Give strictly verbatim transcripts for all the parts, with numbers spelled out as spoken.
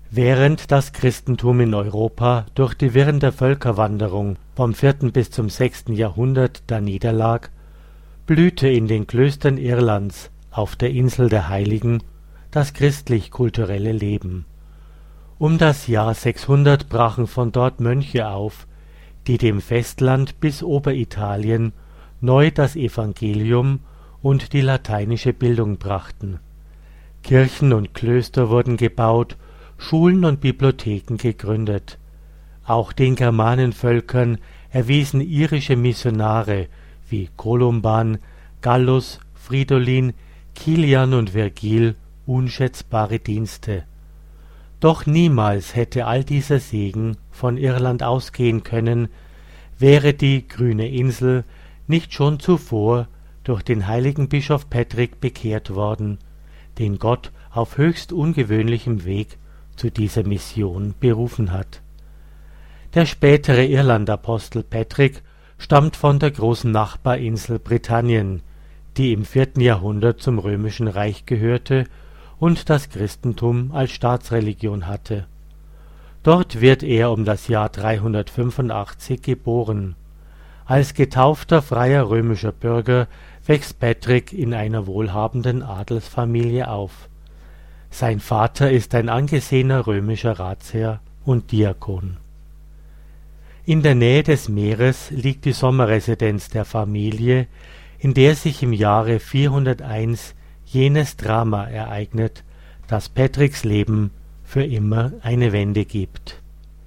Während das Christentum in Europa durch die Wirren der Völkerwanderung vom vierten bis zum sechsten Jahrhundert daniederlag, blühte in den Klöstern Irlands auf der Insel der Heiligen das christlich-kulturelle Leben. Um das Jahr sechshundert brachen von dort Mönche auf, die dem Festland bis Oberitalien neu das Evangelium und die lateinische Bildung brachten. Kirchen und Klöster wurden gebaut, Schulen und Bibliotheken gegründet. Auch den Germanenvölkern erwiesen irische Missionare wie Kolumban, Gallus, Fridolin, Kilian und Virgil unschätzbare Dienste. Doch niemals hätte all dieser Segen von Irland ausgehen können, wäre die grüne Insel nicht schon zuvor durch den heiligen Bischof Patrick bekehrt worden, den Gott auf höchst ungewöhnlichem Weg zu dieser Mission berufen hat. Der spätere Irlandapostel Patrick stammt von der großen Nachbarinsel Britannien, die im vierten Jahrhundert zum Römischen Reich gehörte und das Christentum als Staatsreligion hatte. Dort wird er um das Jahr dreihundertfünfundachtzig geboren. Als getaufter freier römischer Bürger wächst Patrick in einer wohlhabenden Adelsfamilie auf. Sein Vater ist ein angesehener römischer Ratsherr und Diakon. In der Nähe des Meeres liegt die Sommerresidenz der Familie, in der sich im Jahre vierhunderteins jenes Drama ereignet, das Patricks Leben für immer eine Wende gibt.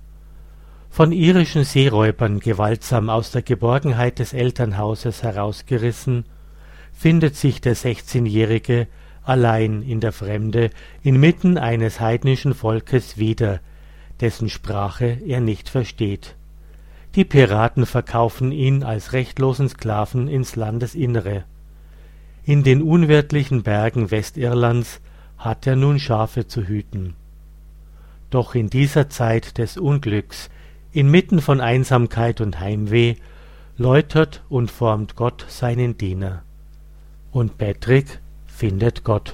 Von irischen Seeräubern gewaltsam aus der Geborgenheit des Elternhauses herausgerissen, findet sich der sechzehnjährige allein in der Fremde inmitten eines heidnischen Volkes wieder, dessen Sprache er nicht versteht. Die Piraten verkaufen ihn als rechtlosen Sklaven ins Landesinnere. In den unwirtlichen Bergen Westirlands hat er nun Schafe zu hüten. Doch in dieser Zeit des Unglücks, inmitten von Einsamkeit und Heimweh, läutert und formt Gott seinen Diener. Und Patrick findet Gott.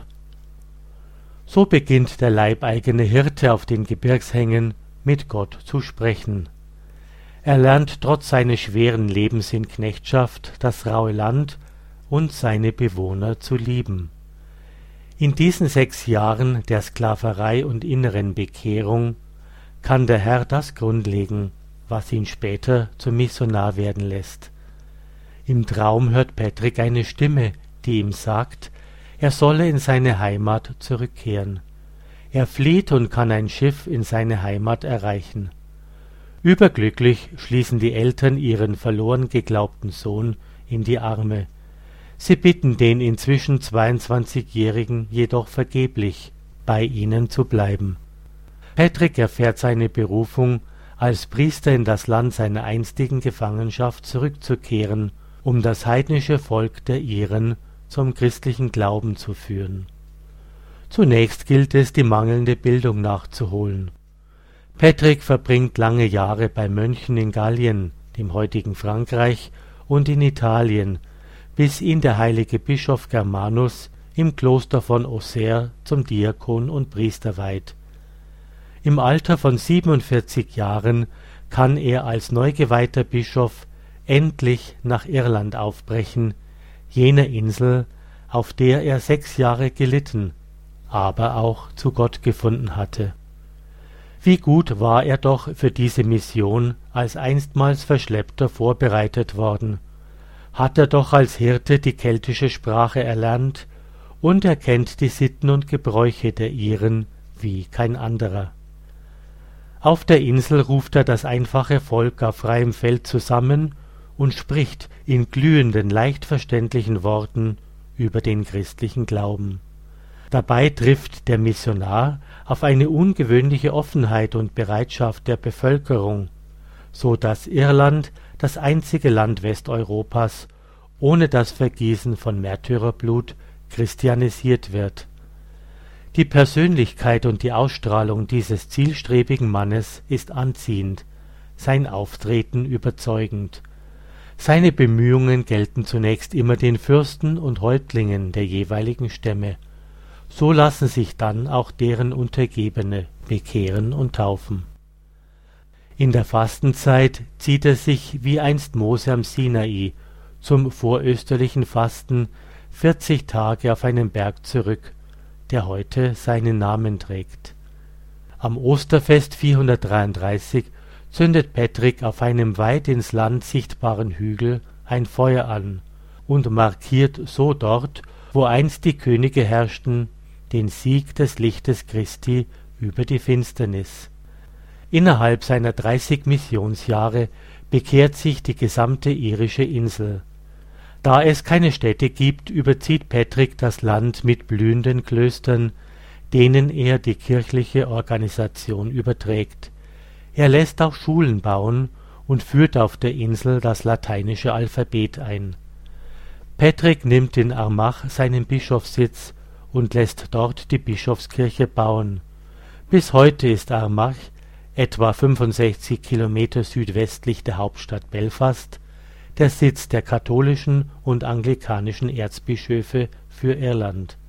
So beginnt der leibeigene Hirte auf den Gebirgshängen mit Gott zu sprechen. Er lernt trotz seines schweren Lebens in Knechtschaft das raue Land und seine Bewohner zu lieben. In diesen sechs Jahren der Sklaverei und inneren Bekehrung kann der Herr das grundlegen, was ihn später zum Missionar werden lässt. Im Traum hört Patrick eine Stimme, die ihm sagt, er solle in seine Heimat zurückkehren. Er flieht und kann ein Schiff in seine Heimat erreichen. Überglücklich schließen die Eltern ihren verloren geglaubten Sohn in die Arme. Sie bitten den inzwischen zweiundzwanzigjährigen jedoch vergeblich, bei ihnen zu bleiben. Patrick erfährt seine Berufung, als Priester in das Land seiner einstigen Gefangenschaft zurückzukehren, um das heidnische Volk der Iren zum christlichen Glauben zu führen. Zunächst gilt es, die mangelnde Bildung nachzuholen. Patrick verbringt lange Jahre bei Mönchen in Gallien, dem heutigen Frankreich, und in Italien, bis ihn der heilige Bischof Germanus im Kloster von Auxerre zum Diakon und Priester weiht. Im Alter von siebenundvierzig Jahren kann er als neugeweihter Bischof endlich nach Irland aufbrechen, jener Insel, auf der er sechs Jahre gelitten, aber auch zu Gott gefunden hatte. Wie gut war er doch für diese Mission als einstmals Verschleppter vorbereitet worden, hat er doch als Hirte die keltische Sprache erlernt und er kennt die Sitten und Gebräuche der Iren wie kein anderer. Auf der Insel ruft er das einfache Volk auf freiem Feld zusammen und spricht in glühenden, leicht verständlichen Worten über den christlichen Glauben. Dabei trifft der Missionar auf eine ungewöhnliche Offenheit und Bereitschaft der Bevölkerung, so dass Irland das einzige Land Westeuropas ohne das Vergießen von Märtyrerblut christianisiert wird. Die Persönlichkeit und die Ausstrahlung dieses zielstrebigen Mannes ist anziehend, sein Auftreten überzeugend. Seine Bemühungen gelten zunächst immer den Fürsten und Häuptlingen der jeweiligen Stämme. So lassen sich dann auch deren Untergebene bekehren und taufen. In der Fastenzeit zieht er sich wie einst Mose am Sinai zum vorösterlichen Fasten vierzig Tage auf einen Berg zurück, der heute seinen Namen trägt. Am Osterfest vierhundertdreiunddreißig zündet Patrick auf einem weit ins Land sichtbaren Hügel ein Feuer an und markiert so dort, wo einst die Könige herrschten, den Sieg des Lichtes Christi über die Finsternis. Innerhalb seiner dreißig Missionsjahre bekehrt sich die gesamte irische Insel. Da es keine Städte gibt, überzieht Patrick das Land mit blühenden Klöstern, denen er die kirchliche Organisation überträgt. Er lässt auch Schulen bauen und führt auf der Insel das lateinische Alphabet ein. Patrick nimmt in Armagh seinen Bischofssitz und lässt dort die Bischofskirche bauen. Bis heute ist Armagh, etwa fünfundsechzig Kilometer südwestlich der Hauptstadt Belfast, der Sitz der katholischen und anglikanischen Erzbischöfe für Irland.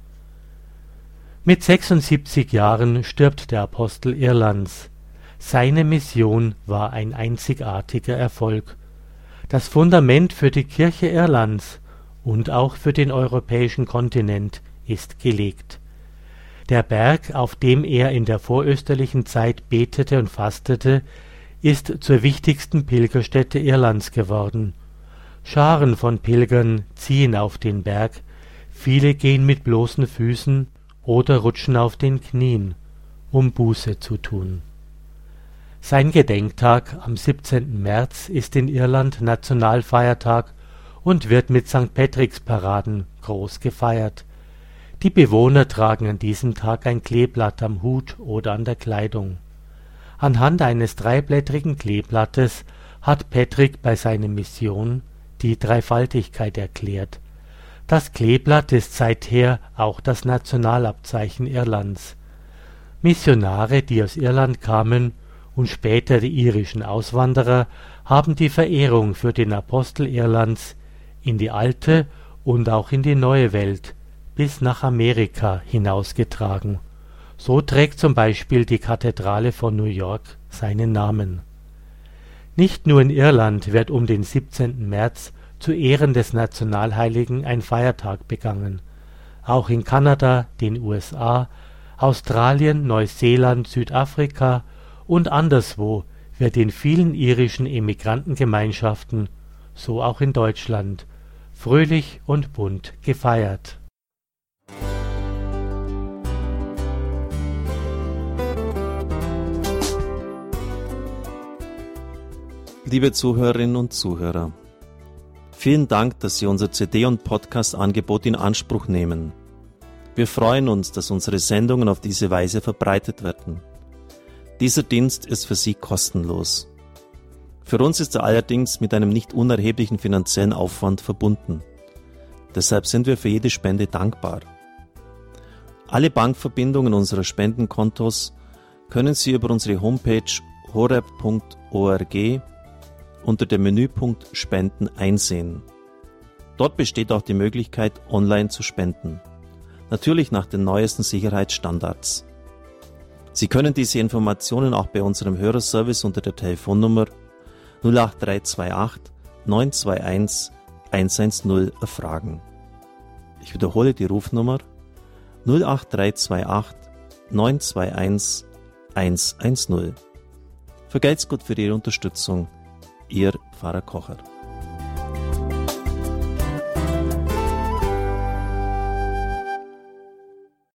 Mit sechsundsiebzig Jahren stirbt der Apostel Irlands. Seine Mission war ein einzigartiger Erfolg. Das Fundament für die Kirche Irlands und auch für den europäischen Kontinent ist gelegt. Der Berg, auf dem er in der vorösterlichen Zeit betete und fastete, ist zur wichtigsten Pilgerstätte Irlands geworden. Scharen von Pilgern ziehen auf den Berg, viele gehen mit bloßen Füßen oder rutschen auf den Knien, um Buße zu tun. Sein Gedenktag am siebzehnten März ist in Irland Nationalfeiertag und wird mit Sankt Patricksparaden groß gefeiert. Die Bewohner tragen an diesem Tag ein Kleeblatt am Hut oder an der Kleidung. Anhand eines dreiblättrigen Kleeblattes hat Patrick bei seiner Mission die Dreifaltigkeit erklärt. Das Kleeblatt ist seither auch das Nationalabzeichen Irlands. Missionare, die aus Irland kamen, und später die irischen Auswanderer, haben die Verehrung für den Apostel Irlands in die alte und auch in die neue Welt bis nach Amerika hinausgetragen. So trägt zum Beispiel die Kathedrale von New York seinen Namen. Nicht nur in Irland wird um den siebzehnten März zu Ehren des Nationalheiligen ein Feiertag begangen. Auch in Kanada, den U S A, Australien, Neuseeland, Südafrika und anderswo wird in vielen irischen Emigrantengemeinschaften, so auch in Deutschland, fröhlich und bunt gefeiert. Liebe Zuhörerinnen und Zuhörer, vielen Dank, dass Sie unser C D- und Podcast-Angebot in Anspruch nehmen. Wir freuen uns, dass unsere Sendungen auf diese Weise verbreitet werden. Dieser Dienst ist für Sie kostenlos. Für uns ist er allerdings mit einem nicht unerheblichen finanziellen Aufwand verbunden. Deshalb sind wir für jede Spende dankbar. Alle Bankverbindungen unserer Spendenkontos können Sie über unsere Homepage horeb punkt org unter dem Menüpunkt Spenden einsehen. Dort besteht auch die Möglichkeit, online zu spenden. Natürlich nach den neuesten Sicherheitsstandards. Sie können diese Informationen auch bei unserem Hörerservice unter der Telefonnummer null acht drei zwei acht neun zwei eins eins eins null erfragen. Ich wiederhole die Rufnummer null acht drei zwei acht neun zwei eins eins eins null. Vergelt's Gott für Ihre Unterstützung. Ihr Pfarrer Kocher.